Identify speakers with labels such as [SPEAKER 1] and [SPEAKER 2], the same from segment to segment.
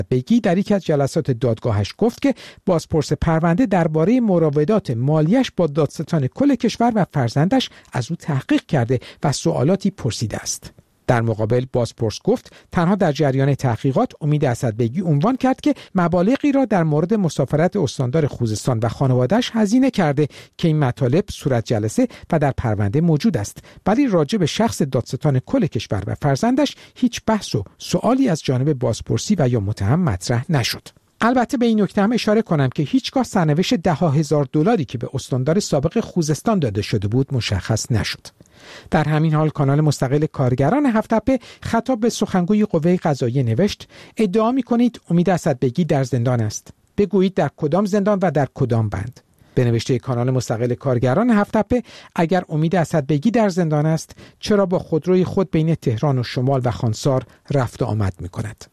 [SPEAKER 1] بیگی در یک از جلسات دادگاهش گفت که بازپرس پرونده درباره مراودات مالیش با دادستان کل کشور و فرزندش از او تحقیق کرده و سوالاتی پرسیده است. در مقابل بازپرس گفت تنها در جریان تحقیقات امید اسدبیگی عنوان کرد که مبالغی را در مورد مسافرت استاندار خوزستان و خانواده‌اش هزینه کرده که این مطالب صورت جلسه و در پرونده موجود است، ولی راجع به شخص دادستان کل کشور و فرزندش هیچ بحث و سوالی از جانب بازپرسی و یا متهم مطرح نشد. البته به این نکته هم اشاره کنم که هیچگاه سرنوشت $10,000 که به استاندار سابق خوزستان داده شده بود مشخص نشد. در همین حال کانال مستقل کارگران هفت‌تپه خطاب به سخنگوی قوه قضاییه نوشت: ادعا می‌کنید امید اسدبیگی در زندان است. بگویید در کدام زندان و در کدام بند. به نوشته کانال مستقل کارگران هفت‌تپه، اگر امید اسدبیگی در زندان است، چرا با خودروی خود بین تهران و شمال و خانسار رفت و آمد می‌کند؟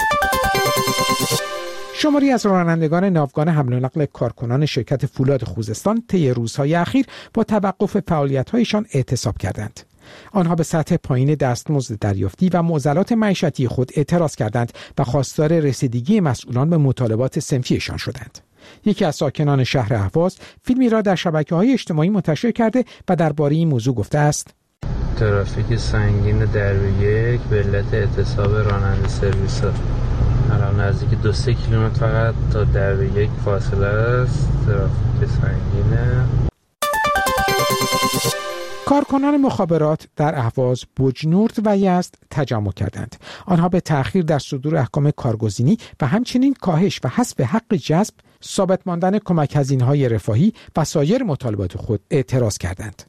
[SPEAKER 1] شماری از رانندگان ناوگان حمل و نقل کارکنان شرکت فولاد خوزستان طی روزهای اخیر با توقف فعالیت‌هایشان اعتصاب کردند. آنها به سطح پایین دستمزد دریافتی و معضلات معیشتی خود اعتراض کردند و خواستار رسیدگی مسئولان به مطالبات صنفیشان شدند. یکی از ساکنان شهر اهواز فیلمی را در شبکه‌های اجتماعی منتشر کرده و درباره این موضوع گفته است:
[SPEAKER 2] ترافیک سنگین درب یک به علت اعتصاب راننده سرویس‌ها. الان نزدیک 2-3 کیلومتر فقط تا درب یک فاصله است. ترافیک سنگینه.
[SPEAKER 1] کارکنان مخابرات در اهواز، بوجنورد و یزد تجمع کردند. آنها به تأخیر در صدور احکام کارگزینی و همچنین کاهش و حذف حق جذب، ثابت ماندن کمک هزینه‌های رفاهی و سایر مطالبات خود اعتراض کردند.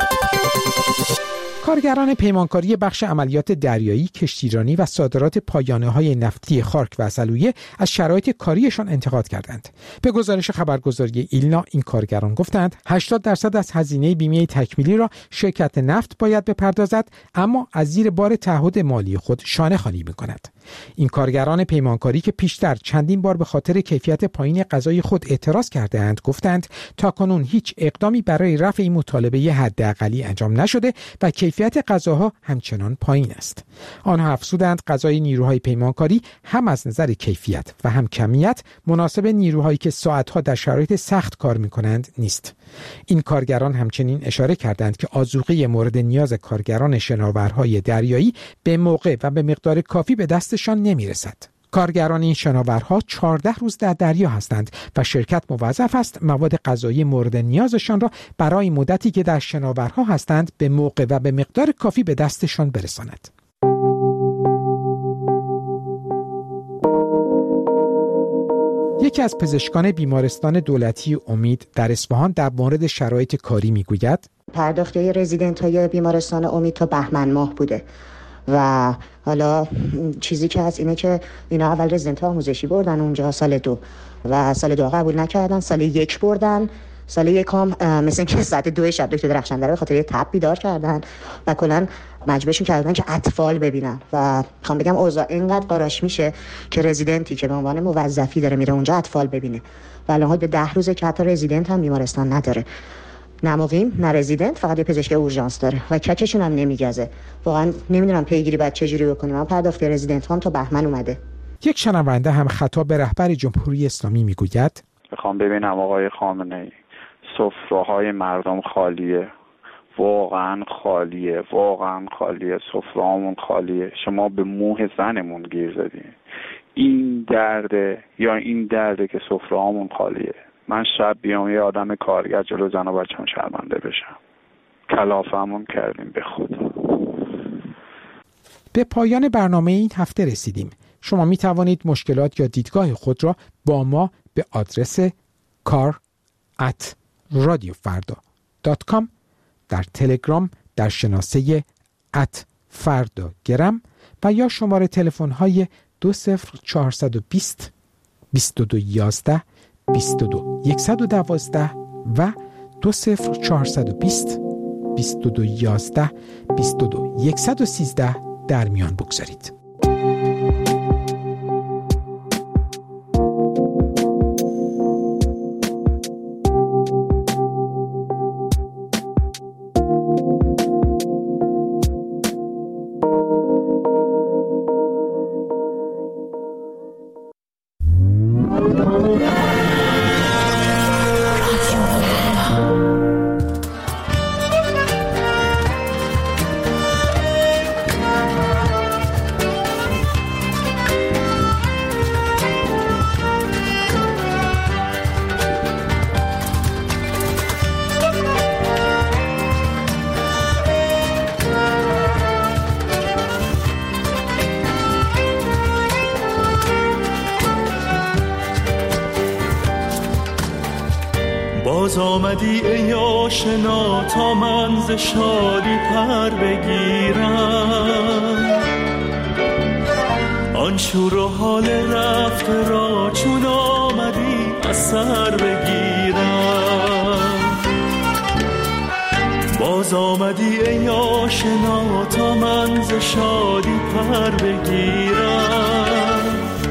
[SPEAKER 1] کارگران پیمانکاری بخش عملیات دریایی، کشتیرانی و صادرات پایانه‌های نفتی خارک و عسلویه از شرایط کاریشان انتقاد کردند. به گزارش خبرگزاری ایلنا این کارگران گفتند 80% از هزینه بیمه تکمیلی را شرکت نفت باید بپردازد، اما از زیر بار تعهد مالی خود شانه خالی می‌کند. این کارگران پیمانکاری که پیشتر چندین بار به خاطر کیفیت پایین غذای خود اعتراض کرده‌اند گفتند تاکنون هیچ اقدامی برای رفع این مطالبه حداقلی انجام نشده و کیفیت غذاها همچنان پایین است. آنها افزودند غذای نیروهای پیمانکاری هم از نظر کیفیت و هم کمیت مناسب نیروهایی که ساعتها در شرایط سخت کار می‌کنند نیست. این کارگران همچنین اشاره کردند که آذوقه مورد نیاز کارگران شناورهای دریایی به موقع و به مقدار کافی به دستشان نمی‌رسد. کارگران این شناورها 14 روز در دریا هستند و شرکت موظف است مواد غذایی مورد نیازشان را برای مدتی که در شناورها هستند به موقع و به مقدار کافی به دستشان برساند. یکی از پزشکان بیمارستان دولتی امید در اصفهان در مورد شرایط کاری میگوید:
[SPEAKER 3] پرداخته رزیدنت های بیمارستان امید تا بهمن ماه بوده و حالا چیزی که هست اینه که اینا اول رزیدنت آموزشی بردن اونجا سال 2 و سال 2 قبول نکردن، سال 1 بردن، سال 1 هم مثلا که ساعت 2 شب دکتر درخشنده رو به خاطر یه تب بیدار کردن و کلا مجبورشون کردن که اطفال ببینن و میخوام بگم اوضاع اینقدر قاراش میشه که رزیدنتی که به عنوان موظفی داره میره اونجا اطفال ببینه و الان به 10 روزه که حتی رزیدنت هم بیمارستان نداره، نه مقیم نه رزیدنت، فقط یه پزشک اورژانس داره و ککشون هم نمیگزه. واقعا نمیدونم پیگیری بعد چجوری بکنیم. من پرداخت رزیدنت هم تا بهمن اومده.
[SPEAKER 1] یک شنونده هم خطاب به رهبر جمهوری اسلامی میگوید:
[SPEAKER 4] میخوام ببینم آقای خامنه‌ای، سفره‌های مردم خالیه، واقعا خالیه، واقعا خالیه، سفره‌هامون خالیه، شما به موه زنمون گیر زدین. این درده یا این درده که سفره‌هامون خالیه. من شب بیام یه آدم کارگر جلو زن و بچه‌م شرمنده بشم. کلافه‌مون کردیم به خدا.
[SPEAKER 1] به پایان برنامه این هفته رسیدیم. شما می توانید مشکلات یا دیدگاه خود را با ما به آدرس kar@radiofarda.com، در تلگرام در شناسه @fardagram و یا شماره تلفن های 20420 2211 22 112 و 20420 2211 22 113 در میان بگذارید.
[SPEAKER 5] باز آمدی ای آشنا تا من ز شادی پر بگیرم، آن شور و حال رفته را چون آمدی از سر بگیرم. باز آمدی ای آشنا تا من ز شادی پر بگیرم،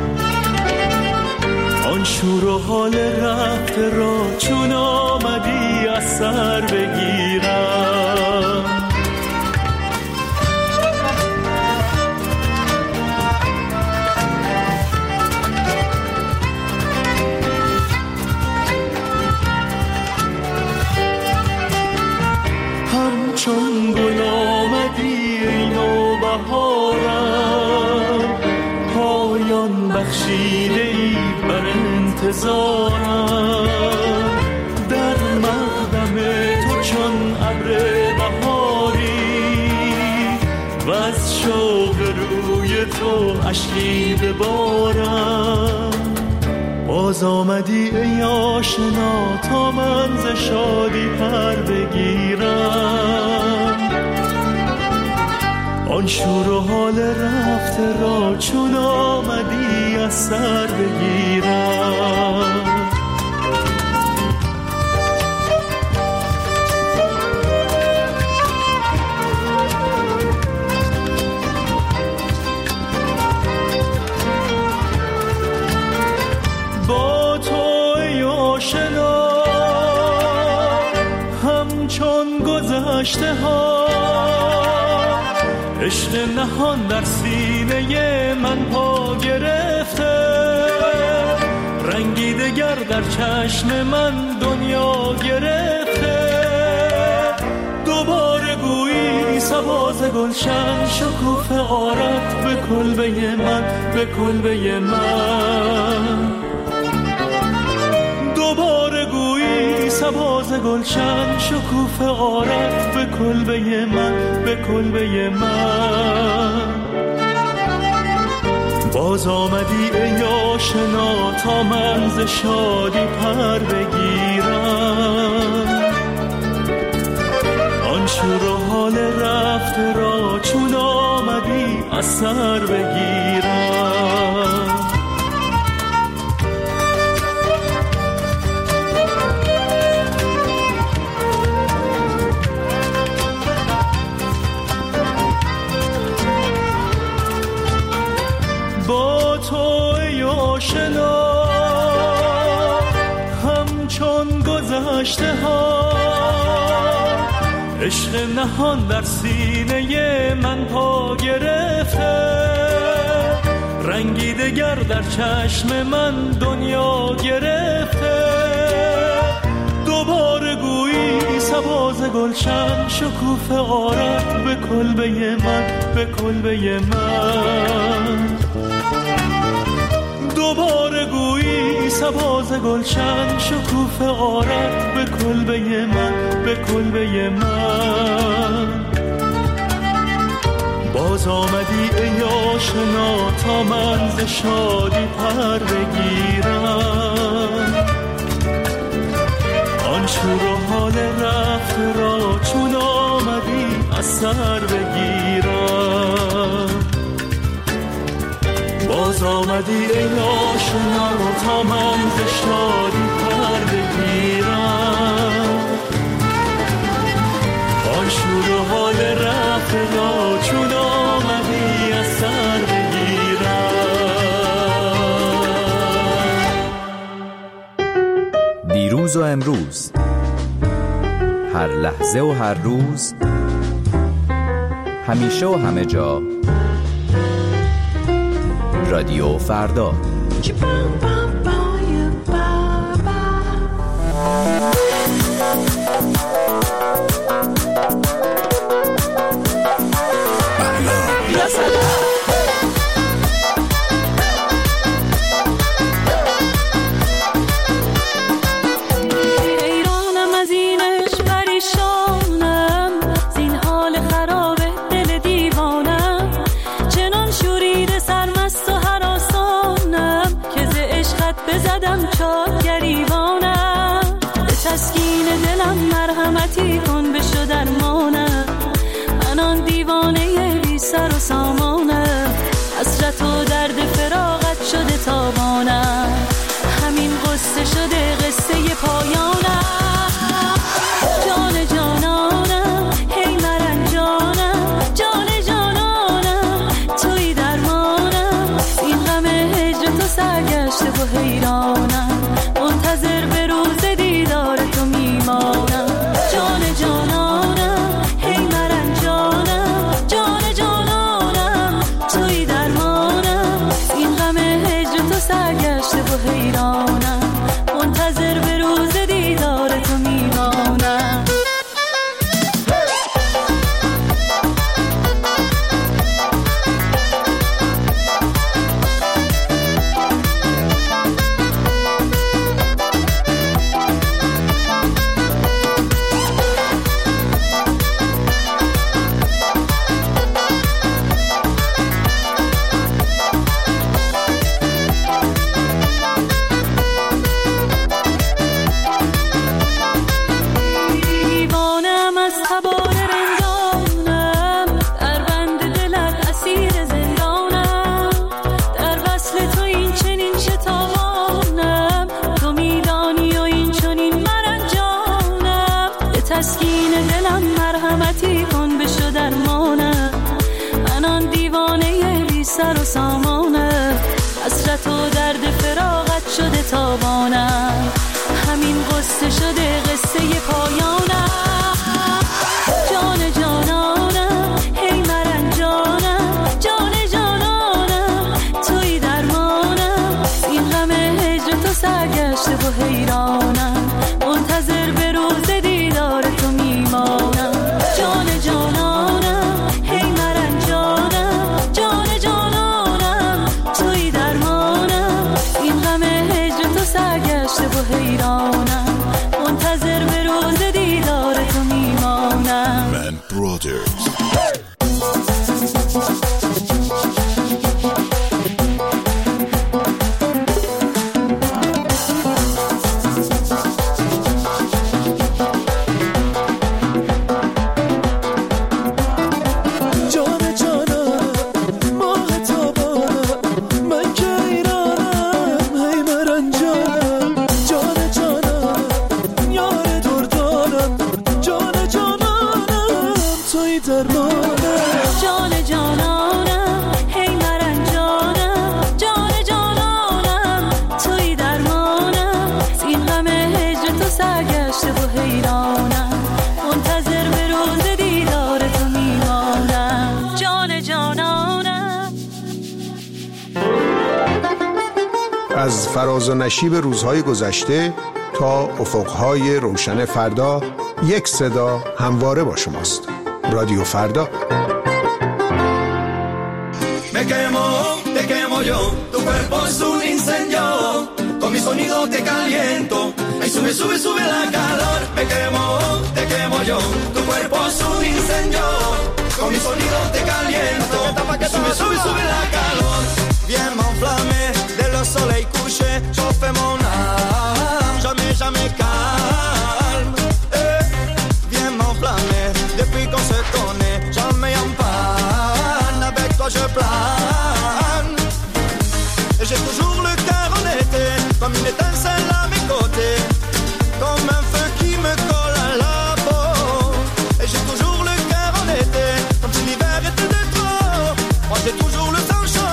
[SPEAKER 5] آن شور و حال رفته را چون آمدی از سر بگیرم. همچون گل آمدی ای نوبهارم، پایان بخشیده ای بر انتظارم، در مقدم تو چون ابر بهاری و از شوق روی تو اشکی ببارم. باز آمدی ای آشنا تا من ز شادی پر بگیرم، آن شور و حال رفته را چون آمدی از سر بگیرم. با تو ای آشنا همچون گذشته ها، عشق نهان در سینه من پا گرفته، رنگی دگر در چشم من دنیا گرفته. دوباره گویی سباز گلشن شکوفه آرد به کلبه من، به کلبه من. دوباره گویی سباز گلشن شکوفه آرد به کلبه من، به کلبه من. باز آمدی ای آشنا تا من ز شادی پر بگیرم، آن شور و حال رفته را چون آمدی از سر بگیرم. با تو ای آشنا همچون گذشته ها، عشق نهان در سینه من پا گرفته، رنگی دگر در چشم من دنیا گرفته. دوباره گویی سباز گلشن شکوفه آرد به کلبه من، به کلبه من. دوباره گویی سباز گلشن شکوفه آرد به کلبه من، به کلبه من. باز آمدی ای آشنا تا من ز شادی پر بگیرم، آن شور و حال رفته را چون آمدی از سر بگیرم. باز آمدی ای آشنا تا من ز شادی پر بگیرم، آن شور و حال رفته را چون آمدی از سر بگیرم.
[SPEAKER 6] دیروز و امروز، هر لحظه و هر روز، همیشه و همه جا، رادیو فردا.
[SPEAKER 7] بزدم چار گریبانم به تسکین سرگشته و حیرانم، منتظر به روز دیدار تو میمانم. جان جانانم هی مرنجانم، جان جانانم توی درمانم، این غم هجر تو سرگشته و حیرانم، منتظر به روز دیدار تو میمانم. سر و سامانه، حسرت و درد فراغت شده تابانم، همین قصه شده قصه پایانم. جان جانانم هی مرنجانم، جان جانانم توی درمانم، این غم هجر تو سرگشته و حیرانم، منتظر به روز دیدار تو میمانم. جان جانانم هی مرنجانم، جان توی درمانم، این غم هجر تو سرگشته و حیرانم، منتظر به روز دیدار تو میمانم.
[SPEAKER 8] من برادرز
[SPEAKER 9] از فراز و نشیب روزهای گذشته تا افقهای روشن فردا، یک صدا همواره با شماست. رادیو فردا.
[SPEAKER 10] Me quemo, te quemo yo, tu cuerpo es un incendio, con mi sonido te caliento, ay sube, sube, sube la calor. Me quemo, te quemo yo, tu cuerpo es un incendio, con mi sonido te caliento, sube, sube, sube la calor. Viens m'enflammer, dès le soleil couché, chauffe mon âme, jamais, jamais calme. Viens m'enflammer, depuis qu'on se connaît, jamais en panne, avec toi je plane. Et j'ai toujours le cœur en été, comme une étincelle à mes côtés, comme un feu qui me colle à la peau. Et j'ai toujours le cœur en été, comme si l'hiver était de trop, moi j'ai toujours le sang chaud.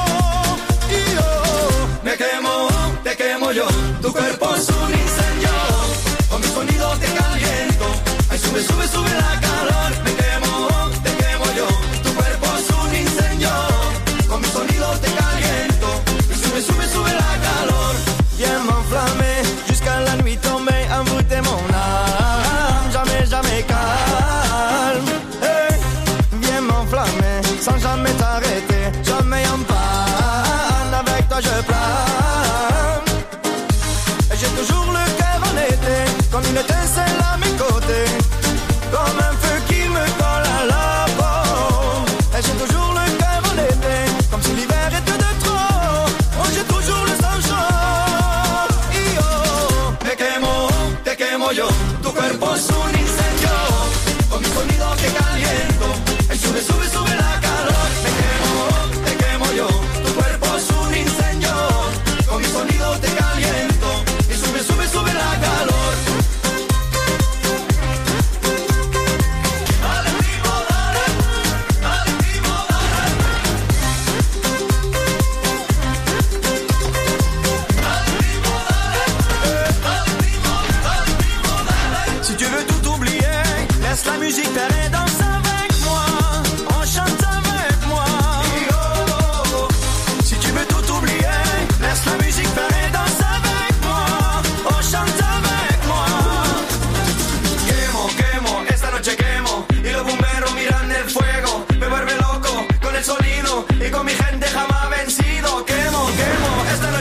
[SPEAKER 10] Te quemo yo, tu cuerpo es un incendio, con mi sonido te caliento, ay sube, sube, sube la calor. Me quemo, te quemo yo, tu cuerpo es un incendio, con mi sonido te caliento, y sube, sube, sube la calor. Viens m'enflammer, jusqu'à la nuit tombée, envoûter mon âme, jamais, jamais calme. Hey, viens m'enflammer, sans jamais t'arrêter, jamais en panne, avec toi je plane. J'ai toujours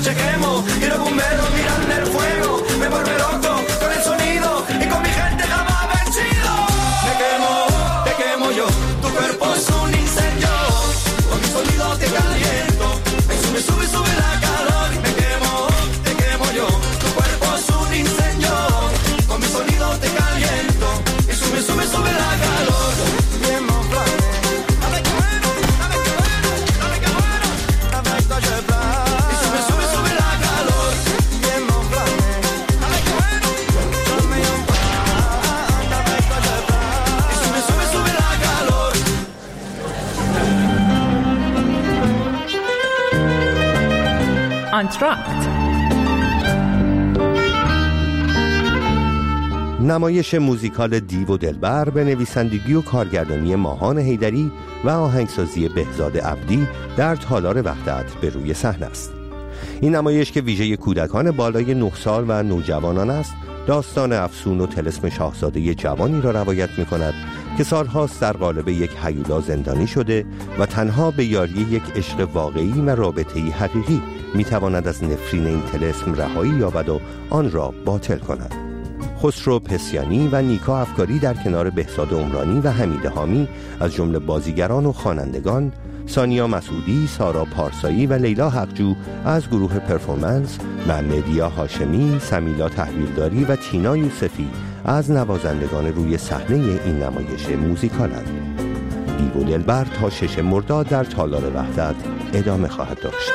[SPEAKER 10] noche quemo y los bomberos miran el fuego. Me vuelve loco con el sonido y con mi gente jamás vencido. Te quemo yo, tu cuerpo es un incendio. Con mi sonido te caliento, me sube, sube, sube la calor. Te quemo yo, tu cuerpo es un incendio. Con mi sonido te caliento, y sube, sube, sube la calor.
[SPEAKER 8] انتراکت،
[SPEAKER 11] نمایش موزیکال دیو و دلبر به نویسندگی و کارگردانی ماهان حیدری و آهنگسازی بهزاد عبدی در تالار وحدت به روی صحنه است. این نمایش که ویژه کودکان بالای 9 سال و نوجوانان است، داستان افسون و طلسم شاهزاده جوانی را روایت می کند که سالهاست در قالب یک هیولا زندانی شده و تنها به یاری یک عشق واقعی و رابطه‌ای حقیقی می تواند از نفرین این طلسم رهایی یابد و آن را باطل کند. خسرو پسیانی و نیکا افکاری در کنار بهزاد عمرانی و حمید حامی از جمله بازیگران و خوانندگان، سانیا مسعودی، سارا پارسایی و لیلا حقجو از گروه پرفورمنس و مدیا هاشمی، سمیلا تحویلداری و تینا یوسفی از نوازندگان روی صحنه این نمایش موزیکالند. دیو و دلبر تا 6 مرداد در تالار وحدت ادامه خواهد داشت.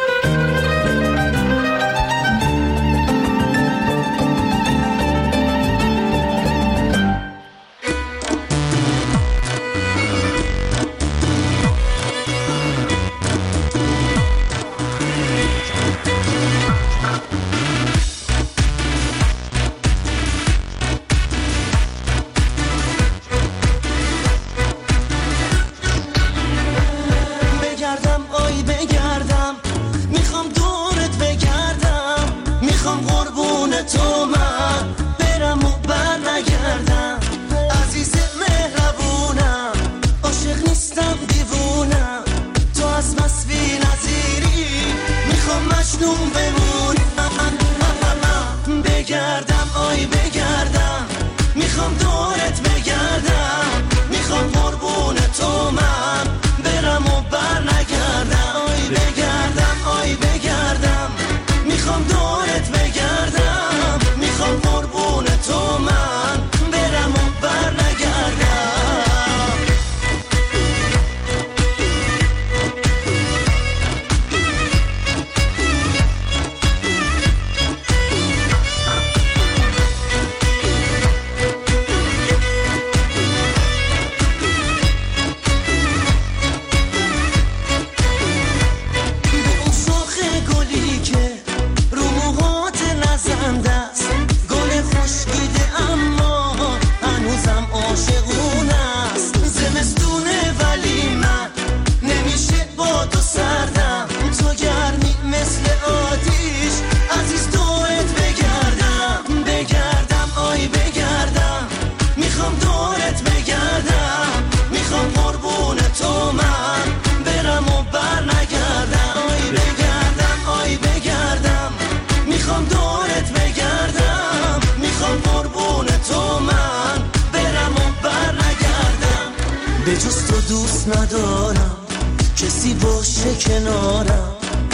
[SPEAKER 12] ندارم کسی باشه کنارم،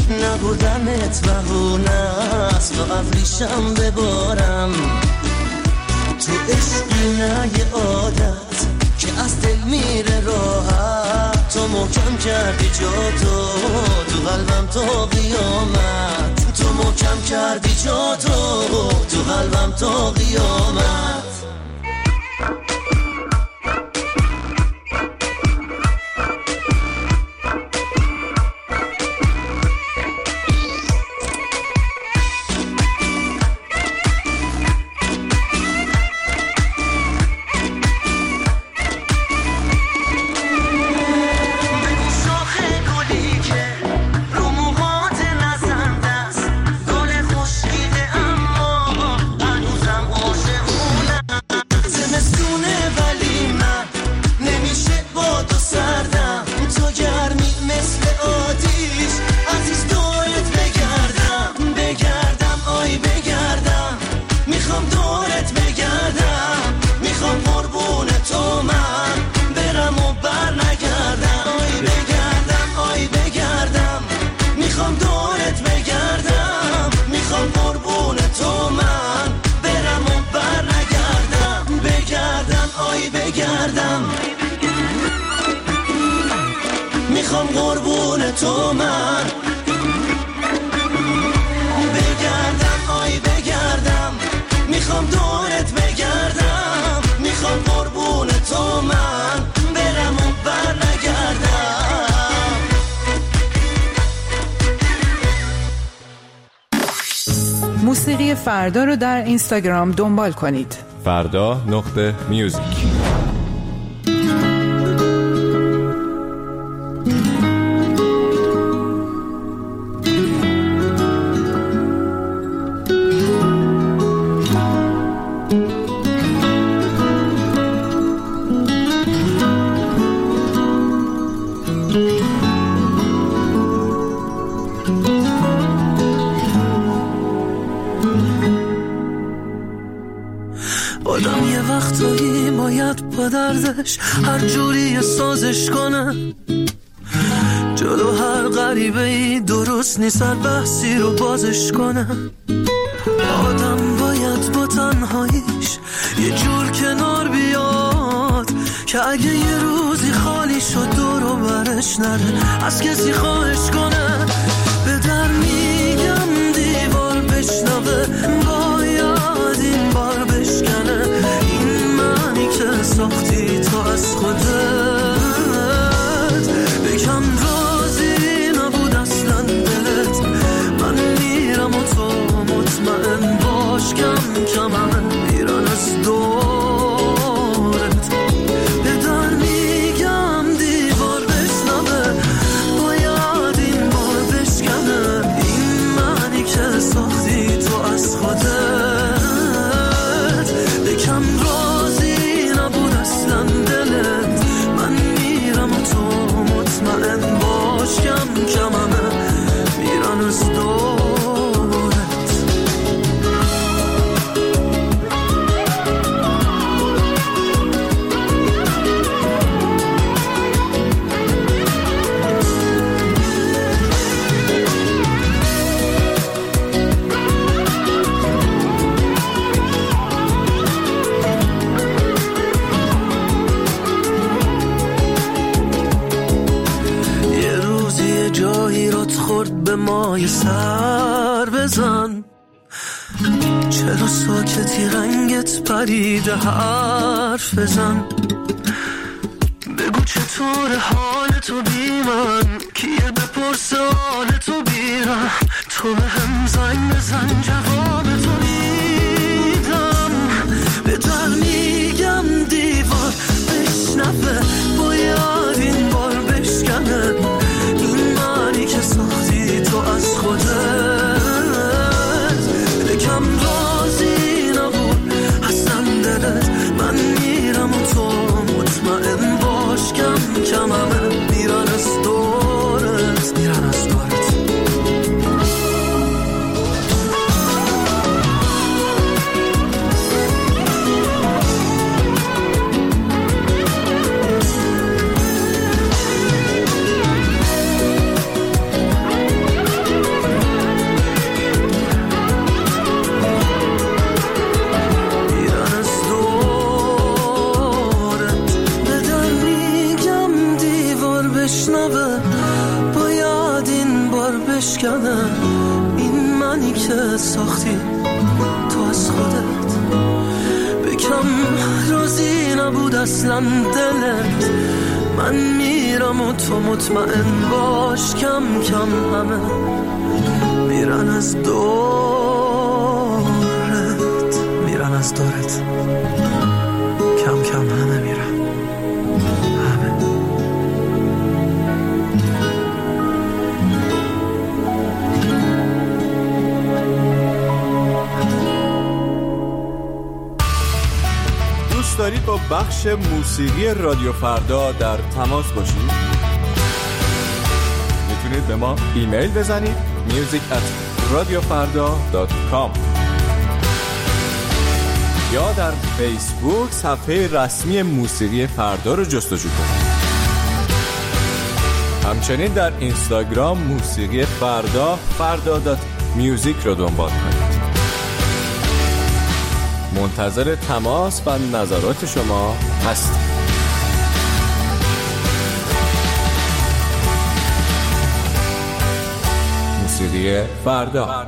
[SPEAKER 12] نبودنت بهونه است و ابریشم ببارم. تو عشقی نه یه عادت که از دل میره راحت، تو محکم کردی جاتو تو قلبم تا قیامت، تو محکم کردی جاتو تو قلبم تا قیامت.
[SPEAKER 8] موسیقی فردا رو در اینستاگرام دنبال کنید.
[SPEAKER 13] فردا.music.
[SPEAKER 12] آدم یه وقتایی باید با دردش هر جوری سازش کنه، جلو هر غریبه‌ای درست نیست هر بحثی رو بازش کنه. آدم باید با تنهاییش یه جور کنار بیاد که اگه یه روزی خالی شد دور و برش نره از کسی خواهش کنه. به در میگم دیوار بشنوه، باید این بار بشکنه این منی که ساختی تو از خودت. بگم راضی نبود اصلا دلت، من میرم و تو مطمئن باش کم کم همه میرن از دورت. به در میگم دیوار بشنوه، باید این بار بشکنه این منی که ساختی تو از خودت. بگم راضی نبود اصلا دلت، من میرم و تو مطمئن باش کم کم همه میرن از دورت. خورد به مای سر بزن، چرا ساکتی رنگت پریده حرف بزن. بگو چطور حال تو بی من، کیه بپرسه حال تو بیرم. تو به هم زنگ بزن جواب تو میدم. به در میگم دیوار بشنوه، باید این بار بشکنه این منی که ساختی تو از خودت. بگم راضی نبود اصلا دلت، من میرم و تو مطمئن باش کم کم همه میرن از دورت، میرن از دورت. باید این بار بشکنه این منی که ساختی تو از خودت. بگم راضی نبود اصلا دلت، من میرم و تو مطمئن باش کم کم همه میرن از دورت، میرن از دورت. کم کم همه میرن.
[SPEAKER 13] دارید با بخش موسیقی رادیو فردا در تماس باشید؟ میتونید به ما ایمیل بزنید music@radiofarda.com یا در فیسبوک صفحه رسمی موسیقی فردا رو جستجو کنید. همچنین در اینستاگرام موسیقی فردا فردا.music رو دنبال کنید. منتظر تماس و نظرات شما هستیم. موسیقی فردا.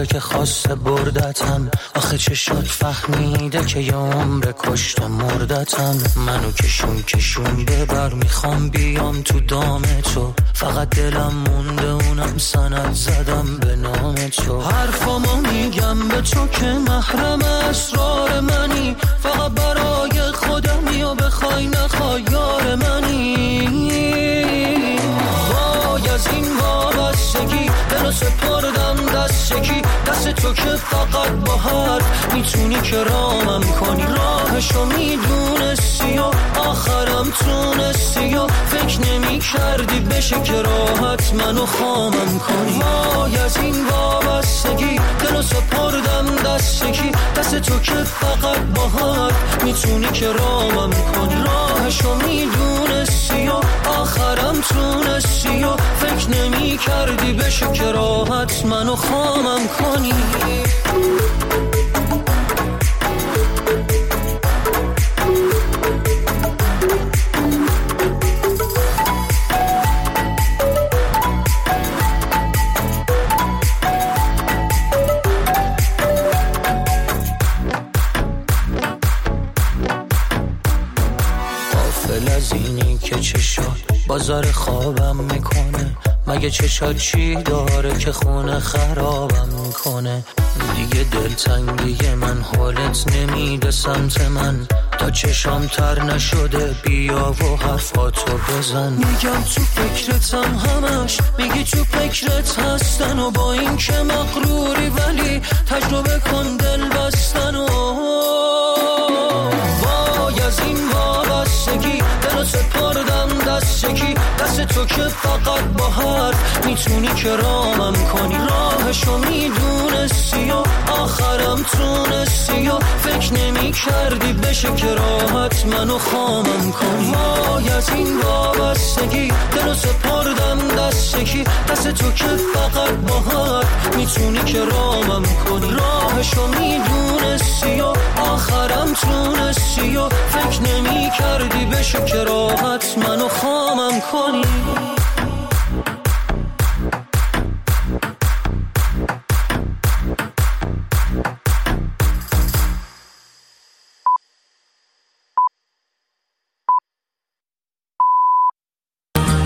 [SPEAKER 12] جا که خواسته بردتم، آخه چشات فهمیده که یه عمر کشته مردتم. منو کشون ببر، میخوام بیام تو دام تو، فقط دلم مونده اونم سند زدم به نام تو. حرفامو میگم به تو که محرم اسرار منی، فقط برای خودمی و بخوای نخوای یار منی. وای از این وابستگی دلو سپردم دست کی، دست تو که فقط با حرف میتونی که رامم کنی. راهشو میدونستی و آخرم تونستی و فکر نمی کردی بشه که راحت منو خامم کنی. وای از این وابستگی دلو سپردم دست کی، دست تو که فقط با حرف میتونی که رامم کنی. راهشو میدونستی و آخرم تونستی و فکر نمی کردی بشه که راحت منو خامم کنی. غافل از اینی که چشات بازار خوابم میکنه، مگه چشات چی داره که خونه خرابم میکنه. دیگه دلتنگی من حالت نمیده سمت من، تا چشام تر نشده بیا و حرفاتو بزن. میگم تو فکرتم همش، میگی تو فکرت هستن و با این که مغروری ولی تجربه کن دل بستن. و وای از این وابستگی دلو سپردم دست کی، دست تو که فقط با حرف میتونی که رامم کنی. راهشو میدونستی و آخرم تونستی و فکر نمی کردی بشه که راحت منو خامم کنی. وای از این وابستگی دلو سپردم دست کی، دست تو که فقط با حرف میتونی که رامم کنی. راهشو میدونستی و آخرم تونستی و فکر نمی کردی بشه که راحت منو خامم کنی.